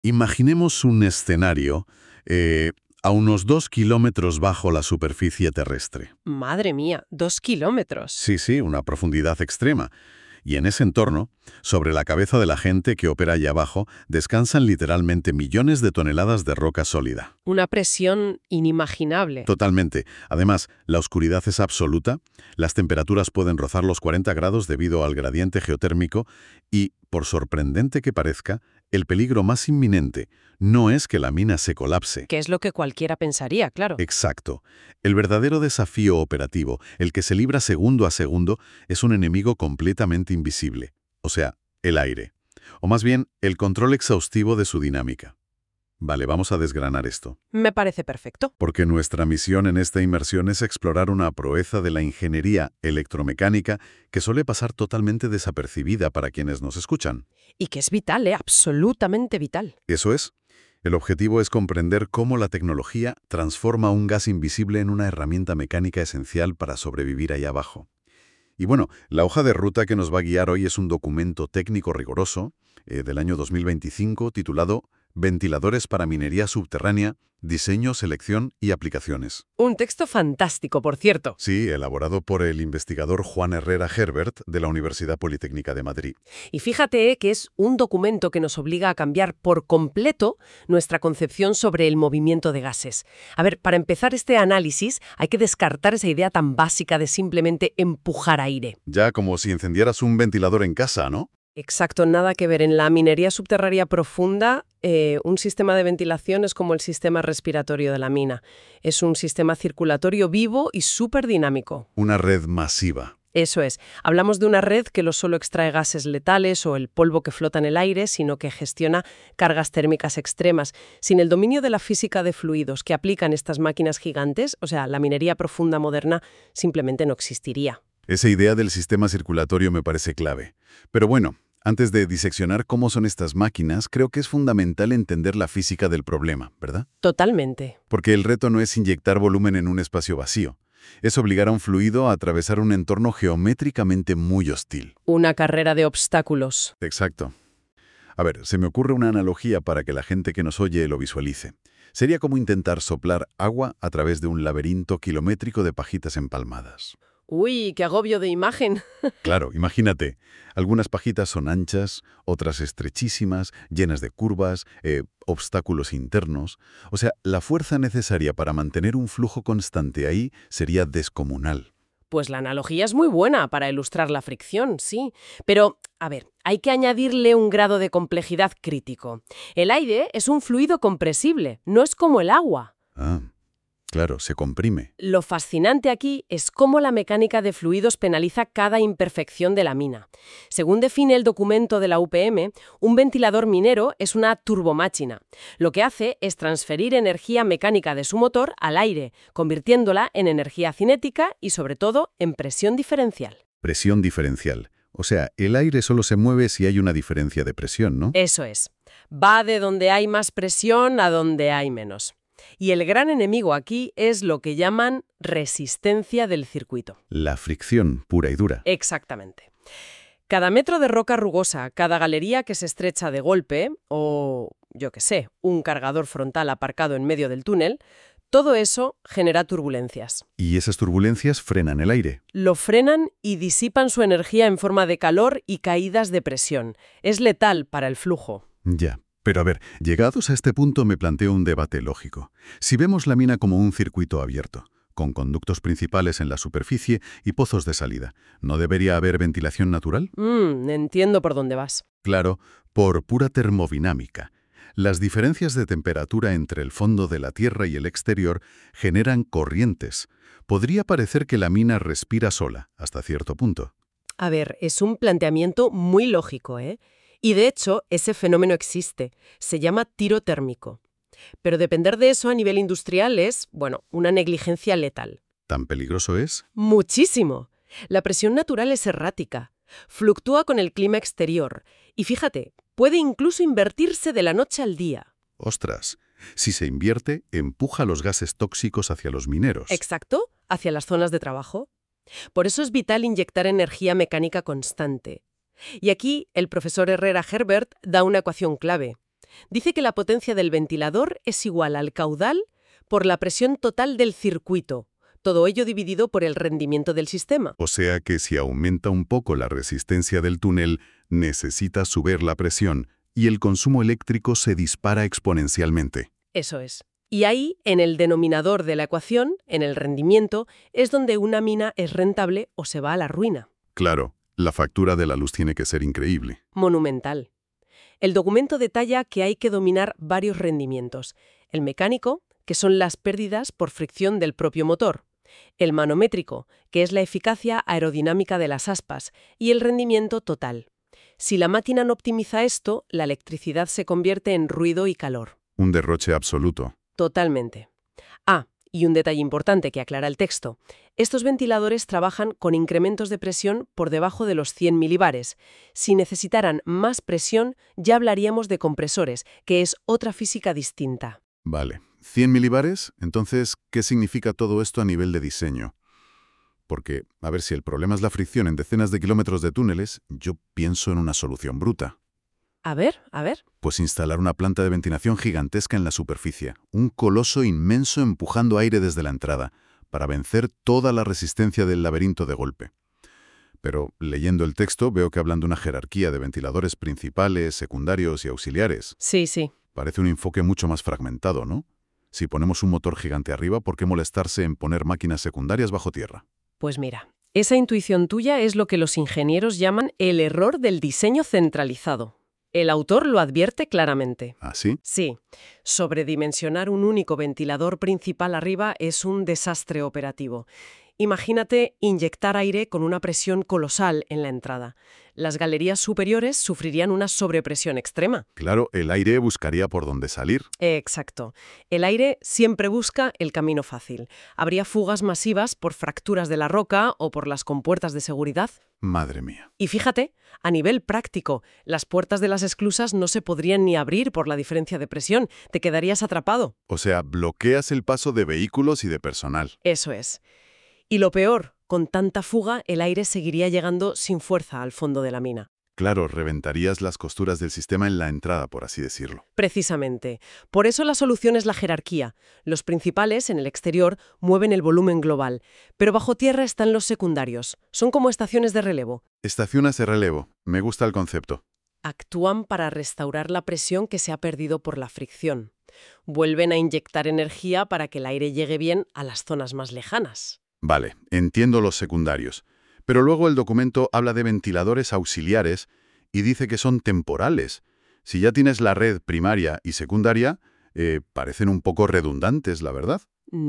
Imaginemos un escenario a unos 2 kilómetros bajo la superficie terrestre. Madre mía, 2 kilómetros. Sí, sí, una profundidad extrema. Y en ese entorno, sobre la cabeza de la gente que opera allá abajo, descansan literalmente millones de toneladas de roca sólida. Una presión inimaginable. Totalmente. Además, la oscuridad es absoluta, las temperaturas pueden rozar los 40 grados debido al gradiente geotérmico y, por sorprendente que parezca, el peligro más inminente no es que la mina se colapse. Que es lo que cualquiera pensaría, claro. Exacto. El verdadero desafío operativo, el que se libra segundo a segundo, es un enemigo completamente invisible, o sea, el aire. O más bien, el control exhaustivo de su dinámica. Vale, vamos a desgranar esto. Me parece perfecto. Porque nuestra misión en esta inmersión es explorar una proeza de la ingeniería electromecánica que suele pasar totalmente desapercibida para quienes nos escuchan. Y que es vital, absolutamente vital. Eso es. El objetivo es comprender cómo la tecnología transforma un gas invisible en una herramienta mecánica esencial para sobrevivir allá abajo. Y bueno, la hoja de ruta que nos va a guiar hoy es un documento técnico riguroso del año 2025 titulado Ventiladores para minería subterránea, diseño, selección y aplicaciones. Un texto fantástico, por cierto. Sí, elaborado por el investigador Juan Herrera Herbert de la Universidad Politécnica de Madrid. Y fíjate que es un documento que nos obliga a cambiar por completo nuestra concepción sobre el movimiento de gases. A ver, para empezar este análisis hay que descartar esa idea tan básica de simplemente empujar aire. Ya como si encendieras un ventilador en casa, ¿no? Exacto, nada que ver. En la minería subterránea profunda, un sistema de ventilación es como el sistema respiratorio de la mina. Es un sistema circulatorio vivo y súper dinámico. Una red masiva. Eso es. Hablamos de una red que no solo extrae gases letales o el polvo que flota en el aire, sino que gestiona cargas térmicas extremas. Sin el dominio de la física de fluidos que aplican estas máquinas gigantes, o sea, la minería profunda moderna simplemente no existiría. Esa idea del sistema circulatorio me parece clave. Pero bueno, antes de diseccionar cómo son estas máquinas, creo que es fundamental entender la física del problema, ¿verdad? Totalmente. Porque el reto no es inyectar volumen en un espacio vacío. Es obligar a un fluido a atravesar un entorno geométricamente muy hostil. Una carrera de obstáculos. Exacto. A ver, se me ocurre una analogía para que la gente que nos oye lo visualice. Sería como intentar soplar agua a través de un laberinto kilométrico de pajitas empalmadas. ¡Uy, qué agobio de imagen! Claro, imagínate. Algunas pajitas son anchas, otras estrechísimas, llenas de curvas, obstáculos internos. O sea, la fuerza necesaria para mantener un flujo constante ahí sería descomunal. Pues la analogía es muy buena para ilustrar la fricción, sí. Pero, a ver, hay que añadirle un grado de complejidad crítico. El aire es un fluido compresible, no es como el agua. Ah, claro, se comprime. Lo fascinante aquí es cómo la mecánica de fluidos penaliza cada imperfección de la mina. Según define el documento de la UPM, un ventilador minero es una turbomáquina. Lo que hace es transferir energía mecánica de su motor al aire, convirtiéndola en energía cinética y, sobre todo, en presión diferencial. Presión diferencial. O sea, el aire solo se mueve si hay una diferencia de presión, ¿no? Eso es. Va de donde hay más presión a donde hay menos. Y el gran enemigo aquí es lo que llaman resistencia del circuito. La fricción pura y dura. Exactamente. Cada metro de roca rugosa, cada galería que se estrecha de golpe, o, yo qué sé, un cargador frontal aparcado en medio del túnel, todo eso genera turbulencias. Y esas turbulencias frenan el aire. Lo frenan y disipan su energía en forma de calor y caídas de presión. Es letal para el flujo. Ya. Pero a ver, llegados a este punto me planteo un debate lógico. Si vemos la mina como un circuito abierto, con conductos principales en la superficie y pozos de salida, ¿no debería haber ventilación natural? Entiendo por dónde vas. Claro, por pura termodinámica. Las diferencias de temperatura entre el fondo de la Tierra y el exterior generan corrientes. Podría parecer que la mina respira sola, hasta cierto punto. A ver, es un planteamiento muy lógico, ¿eh? Y de hecho, ese fenómeno existe. Se llama tiro térmico. Pero depender de eso a nivel industrial es, bueno, una negligencia letal. ¿Tan peligroso es? Muchísimo. La presión natural es errática. Fluctúa con el clima exterior. Y fíjate, puede incluso invertirse de la noche al día. ¡Ostras! Si se invierte, empuja los gases tóxicos hacia los mineros. Exacto, hacia las zonas de trabajo. Por eso es vital inyectar energía mecánica constante. Y aquí el profesor Herrera Herbert da una ecuación clave. Dice que la potencia del ventilador es igual al caudal por la presión total del circuito, todo ello dividido por el rendimiento del sistema. O sea que si aumenta un poco la resistencia del túnel, necesita subir la presión y el consumo eléctrico se dispara exponencialmente. Eso es. Y ahí, en el denominador de la ecuación, en el rendimiento, es donde una mina es rentable o se va a la ruina. Claro, la factura de la luz tiene que ser increíble. Monumental. El documento detalla que hay que dominar varios rendimientos. El mecánico, que son las pérdidas por fricción del propio motor. El manométrico, que es la eficacia aerodinámica de las aspas. Y el rendimiento total. Si la máquina no optimiza esto, la electricidad se convierte en ruido y calor. Un derroche absoluto. Totalmente. Ah, y un detalle importante que aclara el texto. Estos ventiladores trabajan con incrementos de presión por debajo de los 100 milibares. Si necesitaran más presión, ya hablaríamos de compresores, que es otra física distinta. Vale. 100 milibares, entonces, ¿qué significa todo esto a nivel de diseño? Porque, a ver, si el problema es la fricción en decenas de kilómetros de túneles, yo pienso en una solución bruta. A ver. Pues instalar una planta de ventilación gigantesca en la superficie, un coloso inmenso empujando aire desde la entrada, para vencer toda la resistencia del laberinto de golpe. Pero, leyendo el texto, veo que hablan de una jerarquía de ventiladores principales, secundarios y auxiliares. Sí. Parece un enfoque mucho más fragmentado, ¿no? Si ponemos un motor gigante arriba, ¿por qué molestarse en poner máquinas secundarias bajo tierra? Pues mira, esa intuición tuya es lo que los ingenieros llaman el error del diseño centralizado. El autor lo advierte claramente. ¿Ah, sí? Sí, sobredimensionar un único ventilador principal arriba es un desastre operativo. Imagínate inyectar aire con una presión colosal en la entrada. Las galerías superiores sufrirían una sobrepresión extrema. Claro, el aire buscaría por dónde salir. Exacto. El aire siempre busca el camino fácil. Habría fugas masivas por fracturas de la roca o por las compuertas de seguridad. Madre mía. Y fíjate, a nivel práctico, las puertas de las esclusas no se podrían ni abrir por la diferencia de presión. Te quedarías atrapado. O sea, bloqueas el paso de vehículos y de personal. Eso es. Y lo peor, con tanta fuga, el aire seguiría llegando sin fuerza al fondo de la mina. Claro, reventarías las costuras del sistema en la entrada, por así decirlo. Precisamente. Por eso la solución es la jerarquía. Los principales, en el exterior, mueven el volumen global, pero bajo tierra están los secundarios. Son como estaciones de relevo. Estaciones de relevo. Me gusta el concepto. Actúan para restaurar la presión que se ha perdido por la fricción. Vuelven a inyectar energía para que el aire llegue bien a las zonas más lejanas. Vale, entiendo los secundarios. Pero luego el documento habla de ventiladores auxiliares y dice que son temporales. Si ya tienes la red primaria y secundaria, parecen un poco redundantes, la verdad.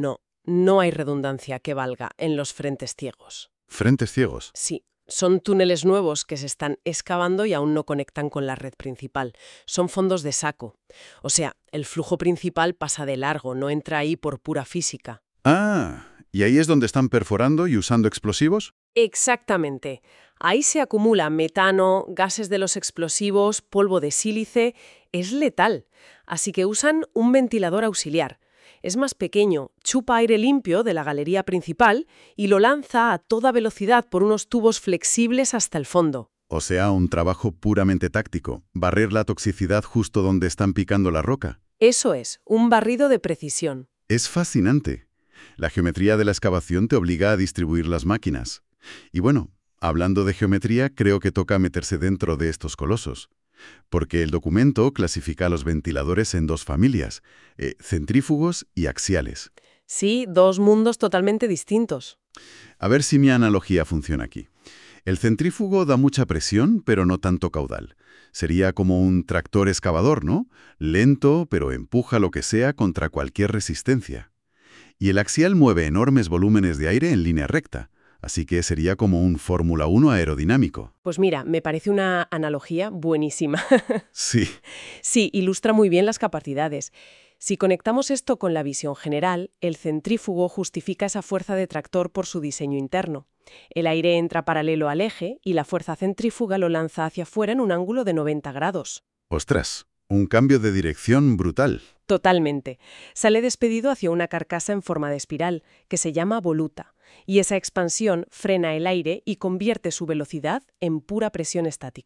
No hay redundancia que valga en los frentes ciegos. ¿Frentes ciegos? Sí, son túneles nuevos que se están excavando y aún no conectan con la red principal. Son fondos de saco. O sea, el flujo principal pasa de largo, no entra ahí por pura física. Ah, ¿y ahí es donde están perforando y usando explosivos? Exactamente. Ahí se acumula metano, gases de los explosivos, polvo de sílice. Es letal. Así que usan un ventilador auxiliar. Es más pequeño, chupa aire limpio de la galería principal y lo lanza a toda velocidad por unos tubos flexibles hasta el fondo. O sea, un trabajo puramente táctico, barrer la toxicidad justo donde están picando la roca. Eso es, un barrido de precisión. Es fascinante. La geometría de la excavación te obliga a distribuir las máquinas. Y bueno, hablando de geometría, creo que toca meterse dentro de estos colosos. Porque el documento clasifica a los ventiladores en dos familias, centrífugos y axiales. Sí, dos mundos totalmente distintos. A ver si mi analogía funciona aquí. El centrífugo da mucha presión, pero no tanto caudal. Sería como un tractor excavador, ¿no? Lento, pero empuja lo que sea contra cualquier resistencia. Y el axial mueve enormes volúmenes de aire en línea recta. Así que sería como un Fórmula 1 aerodinámico. Pues mira, me parece una analogía buenísima. Sí. Sí, ilustra muy bien las capacidades. Si conectamos esto con la visión general, el centrífugo justifica esa fuerza de tractor por su diseño interno. El aire entra paralelo al eje y la fuerza centrífuga lo lanza hacia afuera en un ángulo de 90 grados. ¡Ostras! Un cambio de dirección brutal. Totalmente. Sale despedido hacia una carcasa en forma de espiral, que se llama voluta, y esa expansión frena el aire y convierte su velocidad en pura presión estática.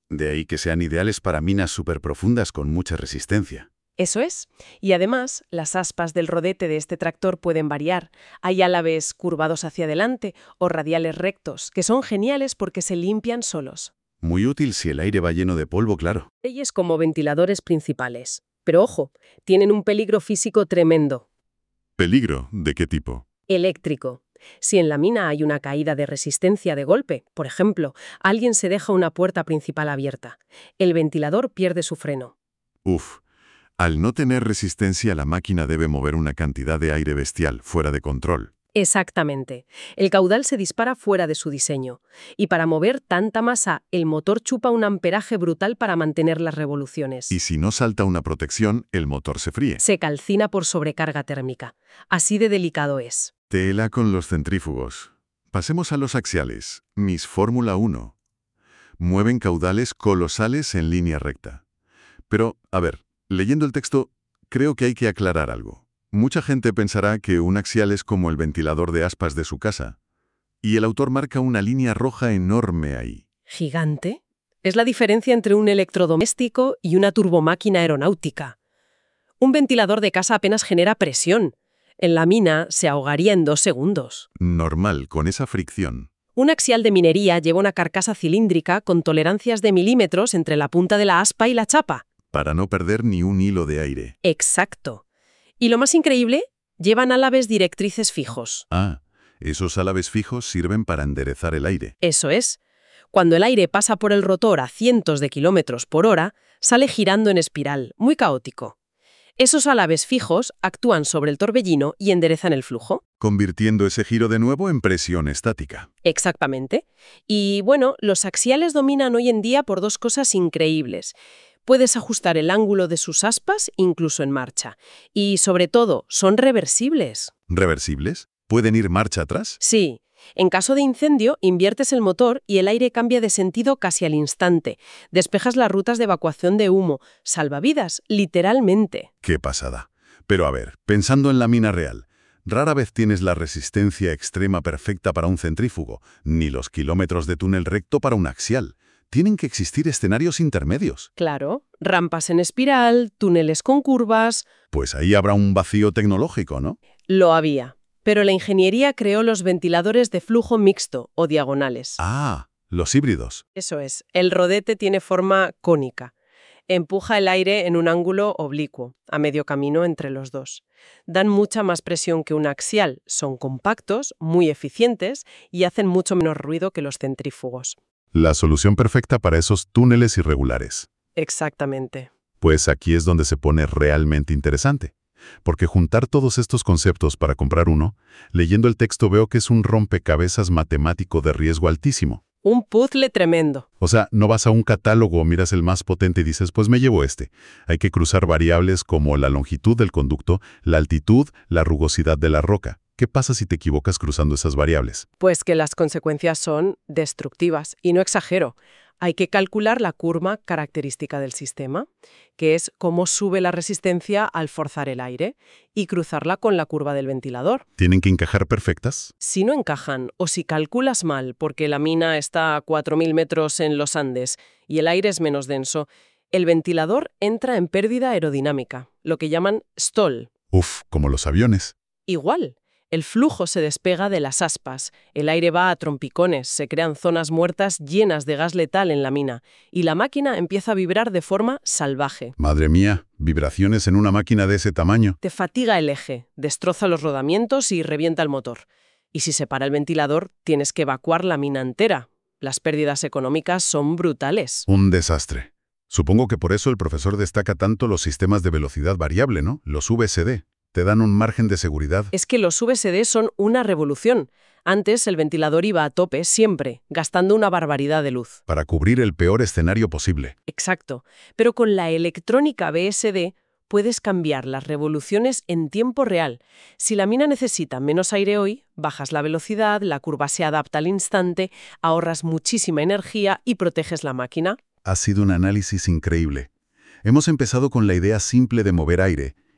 De ahí que sean ideales para minas superprofundas con mucha resistencia. Eso es. Y además, las aspas del rodete de este tractor pueden variar. Hay álabes curvados hacia adelante o radiales rectos, que son geniales porque se limpian solos. Muy útil si el aire va lleno de polvo, claro. Ellos como ventiladores principales. Pero ojo, tienen un peligro físico tremendo. ¿Peligro? ¿De qué tipo? Eléctrico. Si en la mina hay una caída de resistencia de golpe, por ejemplo, alguien se deja una puerta principal abierta, el ventilador pierde su freno. Uf. Al no tener resistencia, la máquina debe mover una cantidad de aire bestial, fuera de control. Exactamente. El caudal se dispara fuera de su diseño. Y para mover tanta masa, el motor chupa un amperaje brutal para mantener las revoluciones. Y si no salta una protección, el motor se fríe. Se calcina por sobrecarga térmica. Así de delicado es. Tela con los centrífugos. Pasemos a los axiales. Mis Fórmula 1. Mueven caudales colosales en línea recta. Pero, a ver, leyendo el texto, creo que hay que aclarar algo. Mucha gente pensará que un axial es como el ventilador de aspas de su casa. Y el autor marca una línea roja enorme ahí. ¿Gigante? Es la diferencia entre un electrodoméstico y una turbomáquina aeronáutica. Un ventilador de casa apenas genera presión. En la mina se ahogaría en 2 segundos. Normal, con esa fricción. Un axial de minería lleva una carcasa cilíndrica con tolerancias de milímetros entre la punta de la aspa y la chapa. Para no perder ni un hilo de aire. Exacto. Y lo más increíble, llevan álabes directrices fijos. Ah, esos álabes fijos sirven para enderezar el aire. Eso es. Cuando el aire pasa por el rotor a cientos de kilómetros por hora, sale girando en espiral, muy caótico. Esos álabes fijos actúan sobre el torbellino y enderezan el flujo. Convirtiendo ese giro de nuevo en presión estática. Exactamente. Y bueno, los axiales dominan hoy en día por 2 cosas increíbles. Puedes ajustar el ángulo de sus aspas incluso en marcha. Y sobre todo, son reversibles. ¿Reversibles? ¿Pueden ir marcha atrás? Sí. En caso de incendio, inviertes el motor y el aire cambia de sentido casi al instante. Despejas las rutas de evacuación de humo. Salvavidas, literalmente. ¡Qué pasada! Pero a ver, pensando en la mina real, rara vez tienes la resistencia extrema perfecta para un centrífugo, ni los kilómetros de túnel recto para un axial. Tienen que existir escenarios intermedios. Claro, rampas en espiral, túneles con curvas. Pues ahí habrá un vacío tecnológico, ¿no? Lo había. Pero la ingeniería creó los ventiladores de flujo mixto o diagonales. Ah, los híbridos. Eso es, el rodete tiene forma cónica. Empuja el aire en un ángulo oblicuo, a medio camino entre los dos. Dan mucha más presión que un axial, son compactos, muy eficientes y hacen mucho menos ruido que los centrífugos. La solución perfecta para esos túneles irregulares. Exactamente. Pues aquí es donde se pone realmente interesante. Porque juntar todos estos conceptos para comprar uno, leyendo el texto veo que es un rompecabezas matemático de riesgo altísimo. Un puzzle tremendo. O sea, no vas a un catálogo, miras el más potente y dices, pues me llevo este. Hay que cruzar variables como la longitud del conducto, la altitud, la rugosidad de la roca. ¿Qué pasa si te equivocas cruzando esas variables? Pues que las consecuencias son destructivas, y no exagero. Hay que calcular la curva característica del sistema, que es cómo sube la resistencia al forzar el aire, y cruzarla con la curva del ventilador. ¿Tienen que encajar perfectas? Si no encajan, o si calculas mal porque la mina está a 4.000 metros en los Andes y el aire es menos denso, el ventilador entra en pérdida aerodinámica, lo que llaman stall. Uf, como los aviones. Igual. El flujo se despega de las aspas, el aire va a trompicones, se crean zonas muertas llenas de gas letal en la mina, y la máquina empieza a vibrar de forma salvaje. Madre mía, vibraciones en una máquina de ese tamaño. Te fatiga el eje, destroza los rodamientos y revienta el motor. Y si se para el ventilador, tienes que evacuar la mina entera. Las pérdidas económicas son brutales. Un desastre. Supongo que por eso el profesor destaca tanto los sistemas de velocidad variable, ¿no? Los VSD. Te dan un margen de seguridad. Es que los VSD son una revolución. Antes el ventilador iba a tope siempre, gastando una barbaridad de luz. Para cubrir el peor escenario posible. Exacto. Pero con la electrónica VSD puedes cambiar las revoluciones en tiempo real. Si la mina necesita menos aire hoy, bajas la velocidad, la curva se adapta al instante, ahorras muchísima energía y proteges la máquina. Ha sido un análisis increíble. Hemos empezado con la idea simple de mover aire,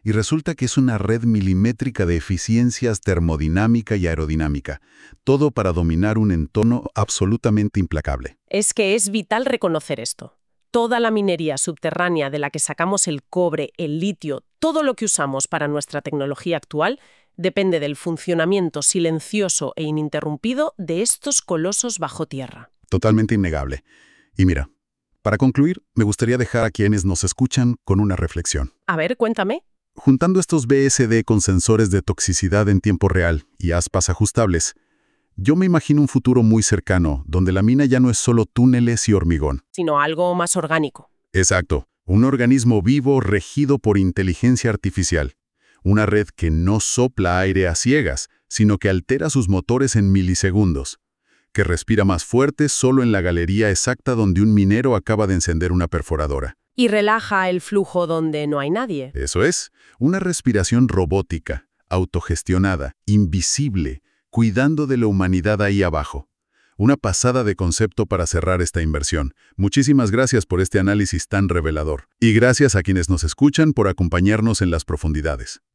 Y resulta que es una red milimétrica de eficiencias termodinámica y aerodinámica, todo para dominar un entorno absolutamente implacable. Es que es vital reconocer esto. Toda la minería subterránea de la que sacamos el cobre, el litio, todo lo que usamos para nuestra tecnología actual, depende del funcionamiento silencioso e ininterrumpido de estos colosos bajo tierra. Totalmente innegable. Y mira, para concluir, me gustaría dejar a quienes nos escuchan con una reflexión. A ver, cuéntame. Juntando estos BSD con sensores de toxicidad en tiempo real y aspas ajustables, yo me imagino un futuro muy cercano, donde la mina ya no es solo túneles y hormigón. Sino algo más orgánico. Exacto, un organismo vivo regido por inteligencia artificial. Una red que no sopla aire a ciegas, sino que altera sus motores en milisegundos. Que respira más fuerte solo en la galería exacta donde un minero acaba de encender una perforadora. Y relaja el flujo donde no hay nadie. Eso es, una respiración robótica, autogestionada, invisible, cuidando de la humanidad ahí abajo. Una pasada de concepto para cerrar esta inversión. Muchísimas gracias por este análisis tan revelador. Y gracias a quienes nos escuchan por acompañarnos en las profundidades.